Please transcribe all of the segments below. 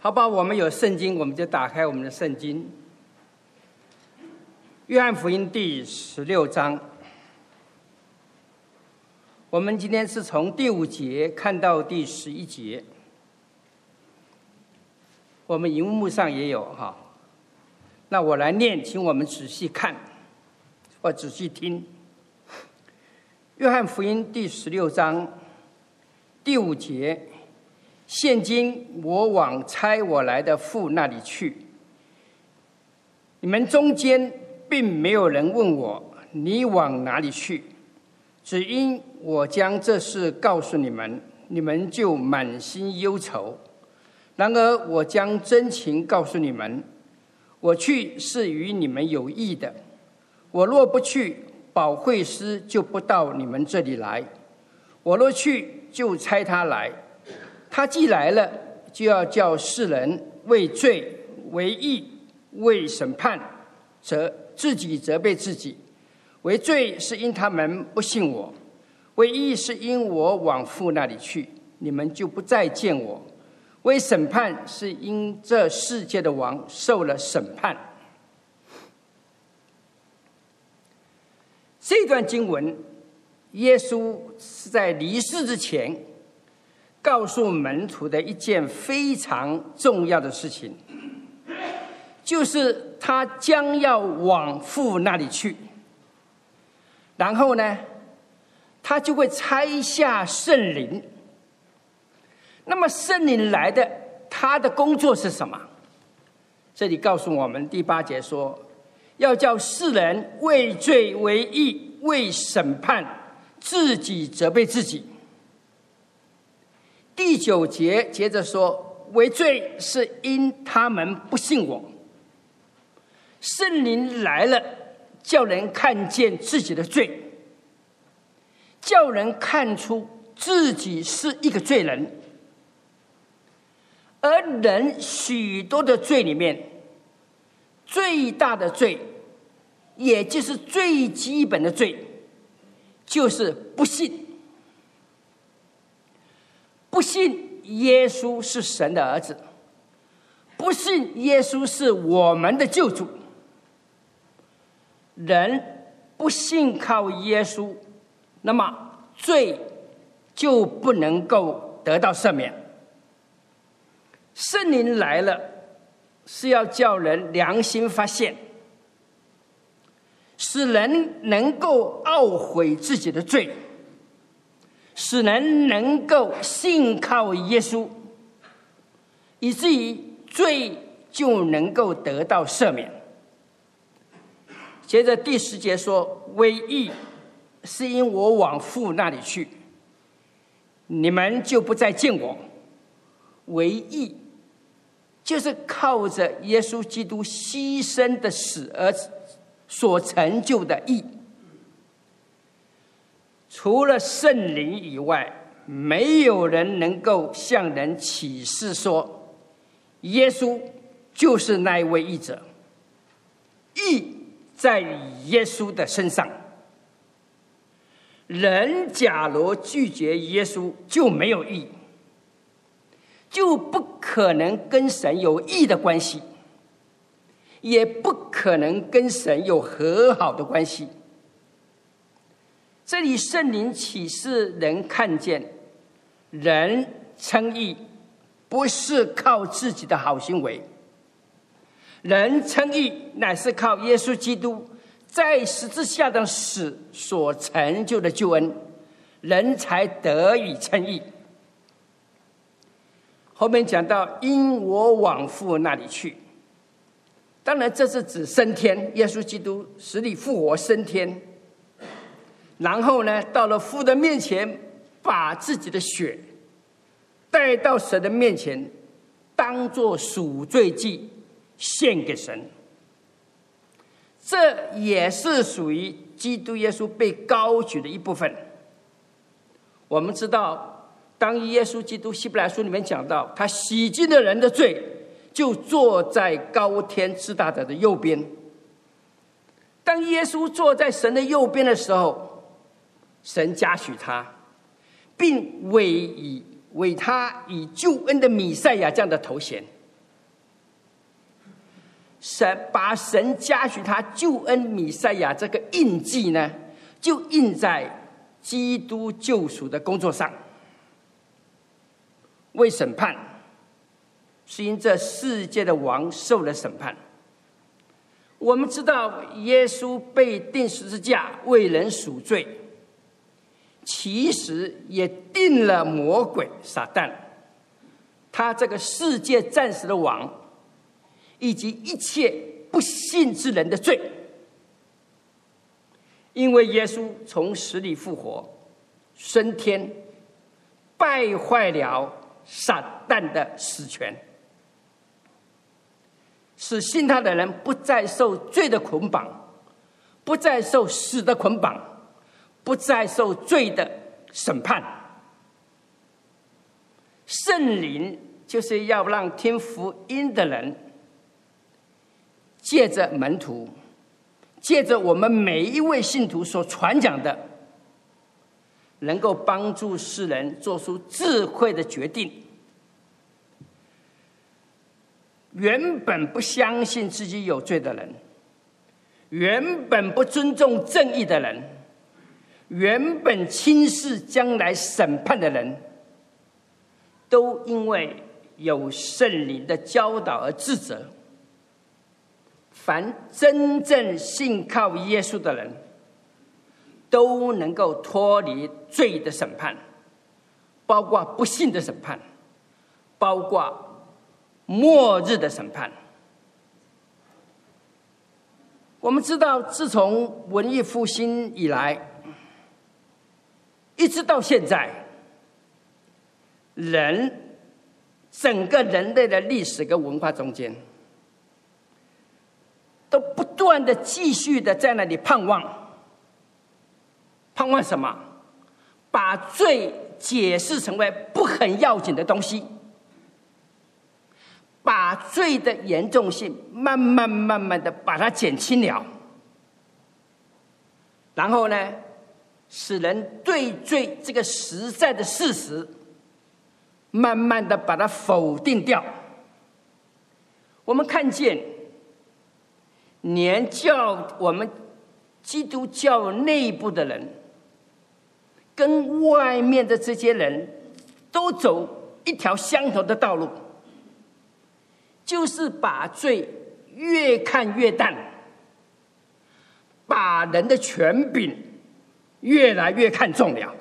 好吧，我们有圣经，我们就打开我们的圣经。约翰福音第16章，我们今天是从第5节看到第11节，我们荧幕上也有哈。那我来念，请我们仔细看或仔细听。约翰福音第16章第5节，现今我往差我来的父那里去，你们中间并没有人问我你往哪里去，只因我将这事告诉你们，你们就满心忧愁。然而我将真情告诉你们，我去是与你们有益的。我若不去，保惠师就不到你们这里来；我若去，就差他来。他既来了，就要叫世人为罪、为义、为审判，自己责备自己。为罪是因他们不信我，为义是因我往父那里去，你们就不再见我。为审判是因这世界的王受了审判。这段经文，耶稣是在离世之前告诉门徒的一件非常重要的事情，就是他将要往父那里去，然后呢，他就会差下圣灵。那么圣灵来的，他的工作是什么？这里告诉我们第8节说，要叫世人为罪、为义、为审判，自己责备自己。第9节接着说，为罪是因他们不信我。圣灵来了，叫人看见自己的罪，叫人看出自己是一个罪人。而人许多的罪里面，最大的罪，也就是最基本的罪，就是不信。不信耶稣是神的儿子，不信耶稣是我们的救主。人不信靠耶稣，那么罪就不能够得到赦免。圣灵来了，是要叫人良心发现，使人能够懊悔自己的罪，使人能够信靠耶稣，以至于罪就能够得到赦免。接着第10节说，为义是因我往父那里去，你们就不再见我。为义就是靠着耶稣基督牺牲的死而所成就的义。除了圣灵以外，没有人能够向人启示说耶稣就是那一位义者。义在于耶稣的身上。人假如拒绝耶稣，就没有义，就不可能跟神有义的关系，也不可能跟神有和好的关系。这里圣灵启示人看见，人称义不是靠自己的好行为，人称义乃是靠耶稣基督在十字架的死所成就的救恩，人才得以称义。后面讲到因我往父那里去，当然这是指升天，耶稣基督死里复活升天，然后呢，到了父的面前，把自己的血带到神的面前，当作赎罪祭献给神。这也是属于基督耶稣被高举的一部分。我们知道，当耶稣基督希伯来书里面讲到，他洗净了人的罪，就坐在高天至大者的右边。当耶稣坐在神的右边的时候，神嘉许他，并委他以救恩的弥赛亚这样的头衔。 把神加许他救恩弥赛亚这个印记呢，就印在基督救赎的工作上。为审判，是因这世界的王受了审判。我们知道耶稣被钉十字架为人赎罪，其实也定了魔鬼撒旦，他这个世界暂时的王，以及一切不信之人的罪。因为耶稣从死里复活升天，败坏了撒旦的死权，使信他的人不再受罪的捆绑，不再受死的捆绑，不再受罪的审判。圣灵就是要让听福音的人，借着门徒，借着我们每一位信徒所传讲的，能够帮助世人做出智慧的决定。原本不相信自己有罪的人，原本不尊重正义的人，原本轻视将来审判的人，都因为有圣灵的教导而自责。凡真正信靠耶稣的人，都能够脱离罪的审判，包括不信的审判，包括末日的审判。我们知道，自从文艺复兴以来，一直到现在，整个人类的历史跟文化中间，都不断的继续的在那里盼望。盼望什么？把罪解释成为不很要紧的东西，把罪的严重性慢慢的把它减轻了，然后呢，使人对罪这个实在的事实慢慢的把它否定掉。我们看见连我们基督教内部的人跟外面的这些人都走一条相同的道路，就是把罪越看越淡，把人的权柄越来越看重了。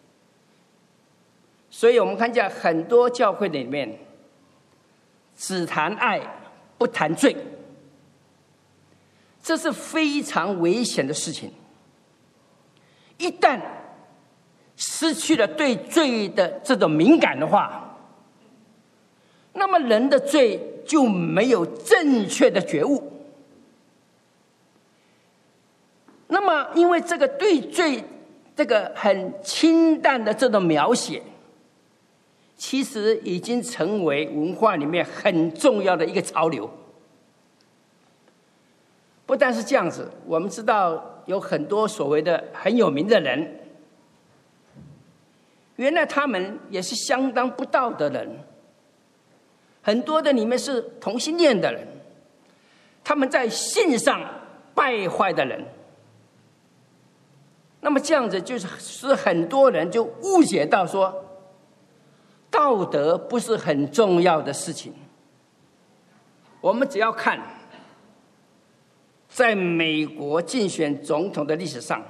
所以我们看见很多教会里面只谈爱不谈罪，这是非常危险的事情。一旦失去了对罪的这种敏感的话，那么人的罪就没有正确的觉悟。那么因为这个对罪这个很清淡的这种描写，其实已经成为文化里面很重要的一个潮流。不但是这样子，我们知道有很多所谓的很有名的人，原来他们也是相当不道德的人，很多的里面是同性恋的人，他们在性上败坏的人。那么这样子就是很多人就误解到说，道德不是很重要的事情。我们只要看在美国竞选总统的历史上，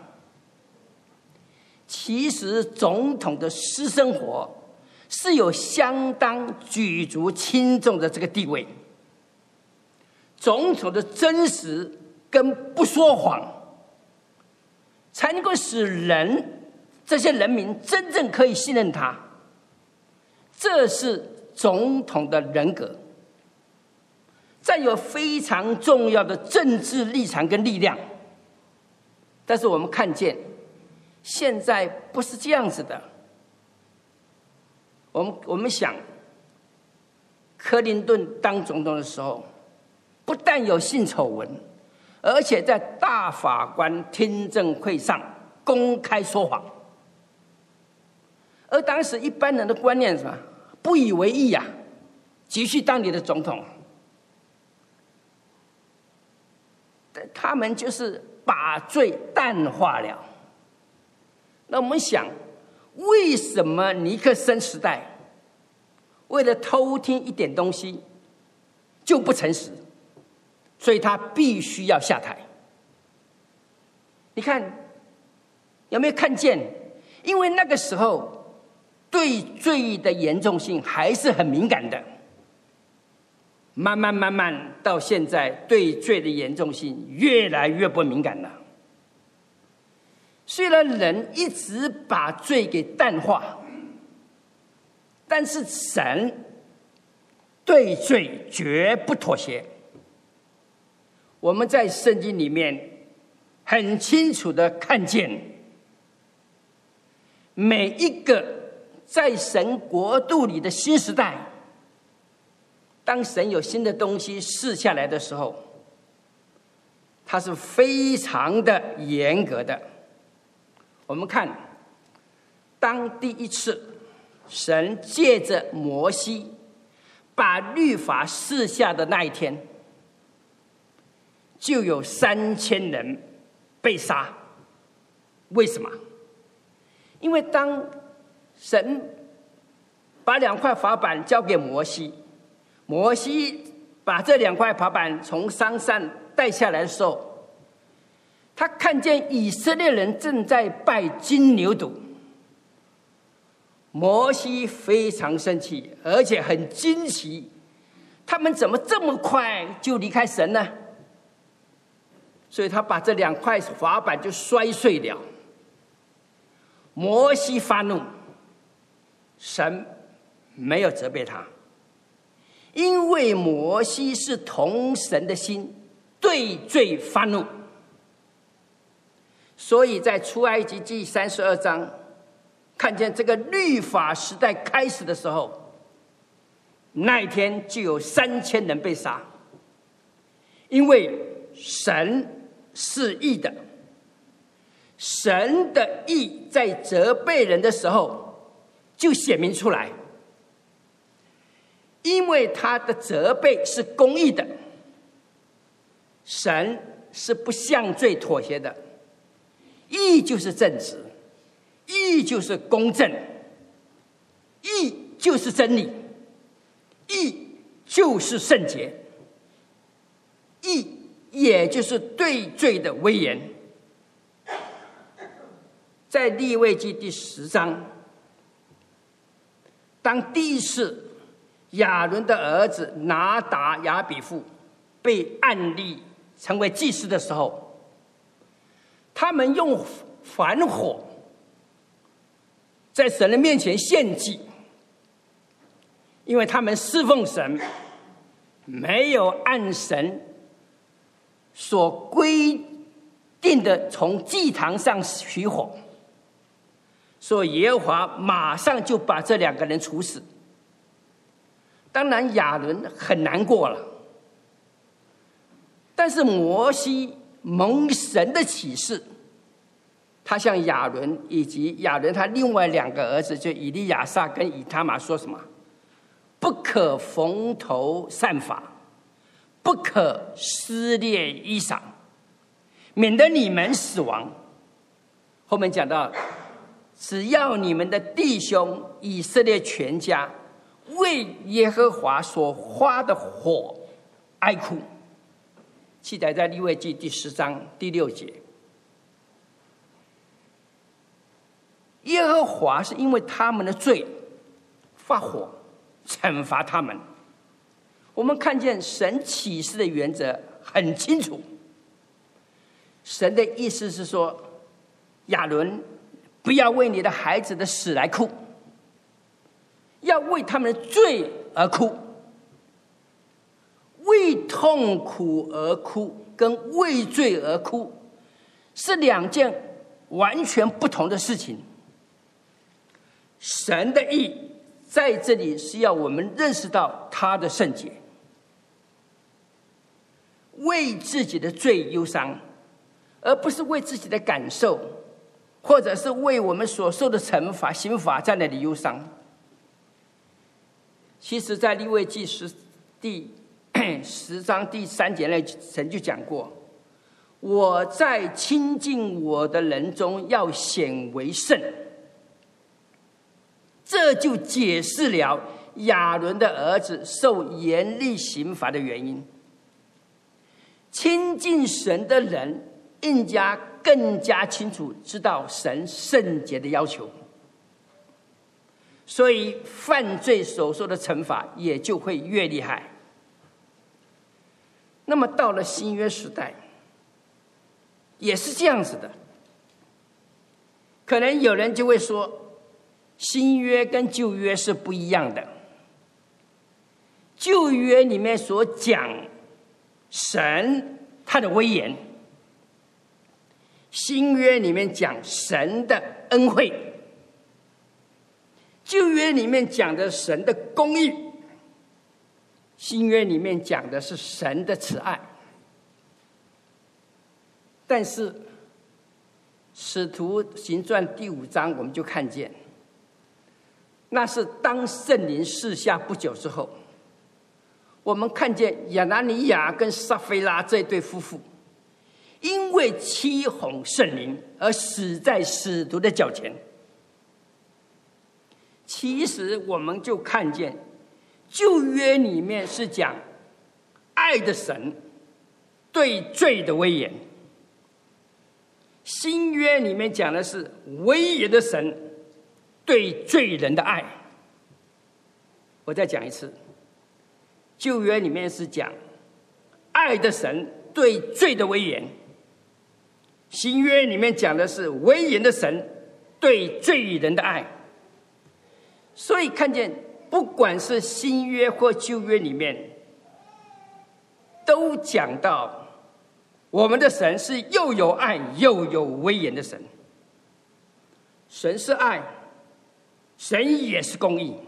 其实总统的私生活是有相当举足轻重的这个地位。总统的真实跟不说谎，才能够使这些人民真正可以信任他。这是总统的人格。再有非常重要的政治立场跟力量，但是我们看见现在不是这样子的。我们想，克林顿当总统的时候，不但有性丑闻，而且在大法官听证会上公开说谎。而当时一般人的观念是什么？不以为意啊，继续当你的总统。 他们就是把罪淡化了。那我们想，为什么尼克森时代为了偷听一点东西就不诚实，所以他必须要下台？你看有没有看见？因为那个时候对罪的严重性还是很敏感的，慢慢到现在，对罪的严重性越来越不敏感了。虽然人一直把罪给淡化，但是神对罪绝不妥协。我们在圣经里面很清楚的看见，每一个在神国度里的新时代，当神有新的东西赐下来的时候，它是非常的严格的。我们看，当第一次神借着摩西把律法赐下的那一天，就有3000人被杀。为什么？因为当神把2块法板交给摩西，摩西把这2块法板从山上带下来的时候，他看见以色列人正在拜金牛犊，摩西非常生气，而且很惊奇，他们怎么这么快就离开神呢？所以他把这2块法板就摔碎了。摩西发怒，神没有责备他，因为摩西是同神的心，对罪发怒。所以在出埃及记32章看见这个律法时代开始的时候，那一天就有3000人被杀。因为神是义的，神的义在责备人的时候就显明出来，因为他的责备是公义的，神是不向罪妥协的。义就是正直，义就是公正，义就是真理，义就是圣洁，义也就是对罪的威严。在利未记第10章，当第一次亚伦的儿子拿达亚比户被按立成为祭司的时候，他们用凡火在神的面前献祭，因为他们侍奉神没有按神所规定的从祭坛上取火，所以耶和华马上就把这2个人处死。当然亚伦很难过了，但是摩西蒙神的启示，他向亚伦以及亚伦他另外2个儿子，就以利亚撒跟以他玛说什么？不可缝头散发，不可撕裂衣裳，免得你们死亡。后面讲到，只要你们的弟兄以色列全家为耶和华所发的火哀哭，记载在利未记第10章第6节。耶和华是因为他们的罪发火惩罚他们。我们看见神启示的原则很清楚，神的意思是说，亚伦不要为你的孩子的死来哭，要为他们的罪而哭。为痛苦而哭跟为罪而哭是2件完全不同的事情。神的义在这里是要我们认识到他的圣洁，为自己的罪忧伤，而不是为自己的感受，或者是为我们所受的惩罚刑罚在那里忧伤。其实在利未记10章第3节内，神就讲过， 我在亲近我的人中要显为圣。这就解释了亚伦的儿子受严厉刑罚的原因。亲近神的人更加清楚知道神圣洁的要求，所以犯罪所受的惩罚也就会越厉害。那么到了新约时代也是这样子的。可能有人就会说，新约跟旧约是不一样的。旧约里面所讲神他的威严，新约里面讲神的恩惠。旧约里面讲的神的公义，新约里面讲的是神的慈爱。但是使徒行传第5章我们就看见，那是当圣灵赐下不久之后，我们看见亚拿尼亚跟撒非拉这对夫妇因为欺哄圣灵而死在使徒的脚前。其实我们就看见旧约里面是讲爱的神对罪的威严，新约里面讲的是威严的神对罪人的爱。我再讲一次，旧约里面是讲爱的神对罪的威严，新约里面讲的是威严的神对罪人的爱。所以看见不管是新约或旧约里面都讲到我们的神是又有爱又有威严的神。神是爱，神也是公义。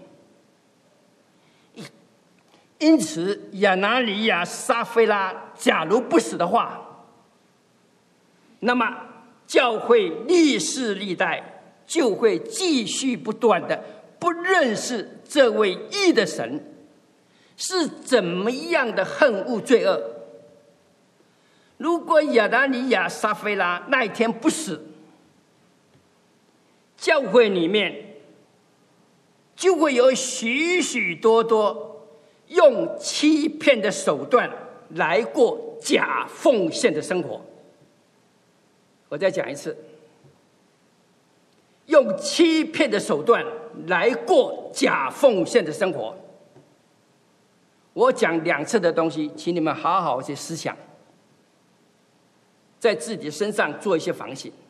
因此亚拿尼亚撒非拉假如不死的话，那么教会历世历代就会继续不断的不认识这位义的神是怎么样的恨恶罪恶。如果亚拿尼亚撒非拉那一天不死，教会里面就会有许许多多用欺骗的手段来过假奉献的生活。我再讲一次，用欺骗的手段来过假奉献的生活。我讲2次的东西，请你们好好去思想，在自己身上做一些反省。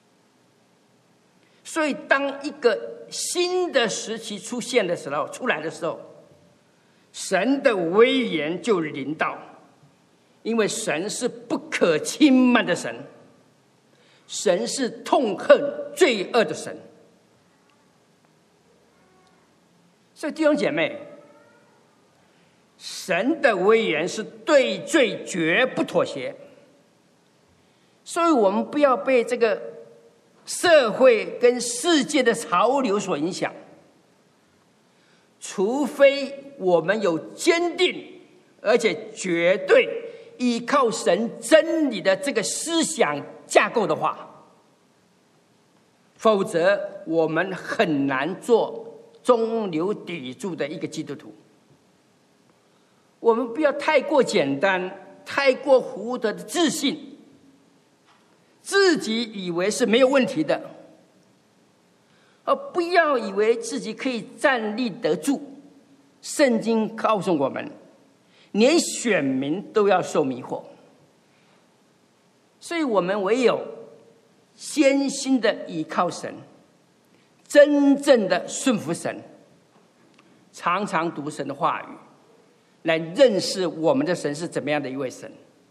所以当一个新的时期出来的时候，神的威严就临到。因为神是不可轻慢的神，神是痛恨罪恶的神。所以弟兄姐妹，神的威严是对罪绝不妥协。所以我们不要被这个社会跟世界的潮流所影响，除非我们有坚定而且绝对依靠神真理的这个思想架构的话，否则我们很难做中流砥柱的一个基督徒。我们不要太过简单，太过糊涂的自信，自己以为是没有问题的，而不要以为自己可以站立得住。圣经告诉我们，连选民都要受迷惑。所以我们唯有先心的依靠神，真正的顺服神，常常读神的话语，来认识我们的神是怎么样的一位神，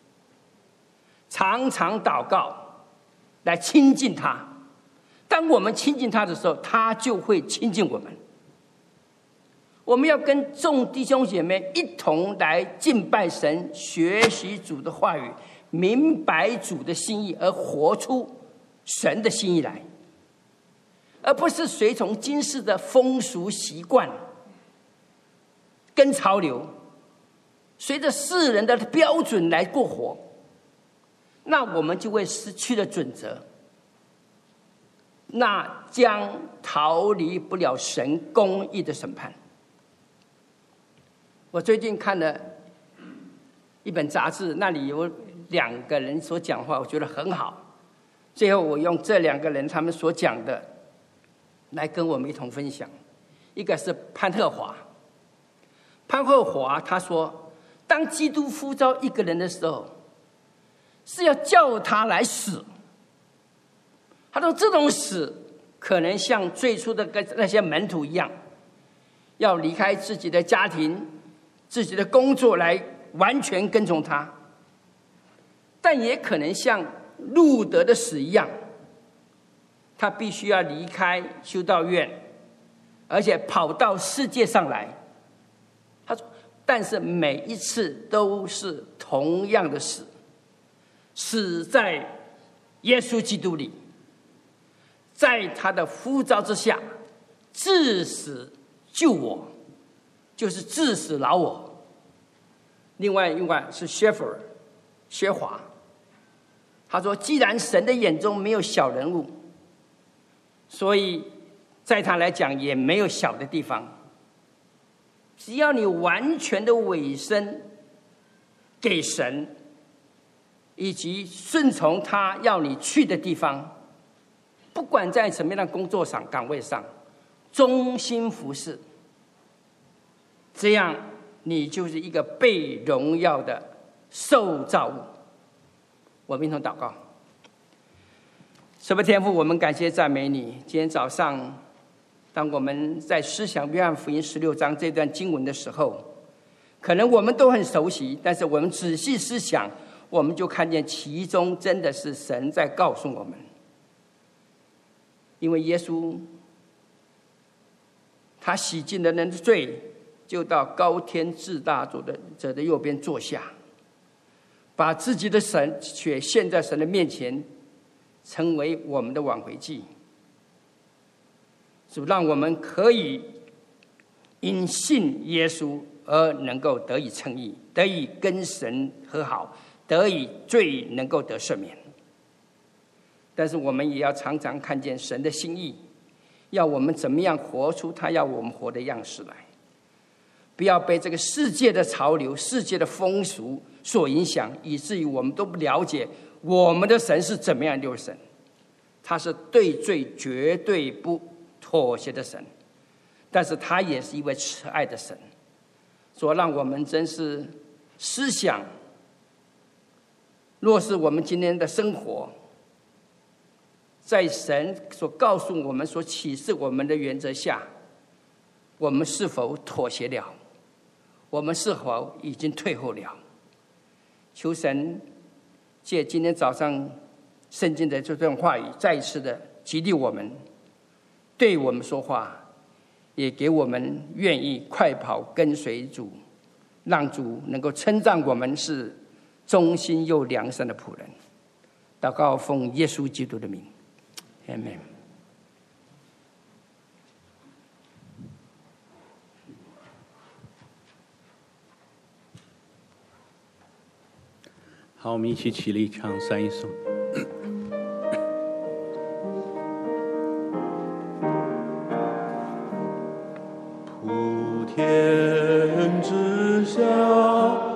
常常祷告来亲近他。当我们亲近他的时候，他就会亲近我们。我们要跟众弟兄姐妹一同来敬拜神，学习主的话语，明白主的心意，而活出神的心意来，而不是随从今世的风俗习惯，跟潮流，随着世人的标准来过活。 那我们就会失去了准则，那将逃离不了神公义的审判。我最近看了一本杂志，那里有2个人所讲话，我觉得很好。最后我用这2个人他们所讲的来跟我们一同分享。一个是潘鹤华，潘鹤华他说，当基督呼召一个人的时候，是要叫他来死。他说这种死可能像最初的那些门徒一样，要离开自己的家庭、自己的工作来完全跟从他，但也可能像路德的死一样，他必须要离开修道院，而且跑到世界上来。他说，但是每一次都是同样的死，死在耶稣基督里，在他的呼召之下，至死救我，就是至死老我。另外一位是薛华，他说，既然神的眼中没有小人物，所以在他来讲也没有小的地方。只要你完全的委身给神，以及顺从他要你去的地方，不管在什么样的工作上岗位上，忠心服侍，这样你就是一个被荣耀的受造物。我们一同祷告。神的天父，我们感谢赞美你。今天早上当我们在思想约翰福音16章这段经文的时候，可能我们都很熟悉，但是我们仔细思想，我们就看见其中真的是神在告诉我们。因为耶稣他洗净了人的罪，就到高天至大者的右边坐下，把自己的血献在神的面前，成为我们的挽回祭。主让我们可以因信耶稣而能够得以称义，得以跟神和好，得以罪能够得赦免。但是我们也要常常看见神的心意，要我们怎么样活出他要我们活的样式来，不要被这个世界的潮流、世界的风俗所影响，以至于我们都不了解我们的神是怎么样的神。他是对罪绝对不妥协的神，但是他也是一位慈爱的神。所以让我们真是思想，若是我们今天的生活在神所告诉我们、所启示我们的原则下，我们是否妥协了？我们是否已经退后了？求神借今天早上圣经的这段话语，再一次的激励我们，对我们说话，也给我们愿意快跑跟随主，让主能够称赞我们是忠心又良善的仆人。祷告奉耶稣基督的名。Amen。 好，我们一起起立唱3一颂。普天之下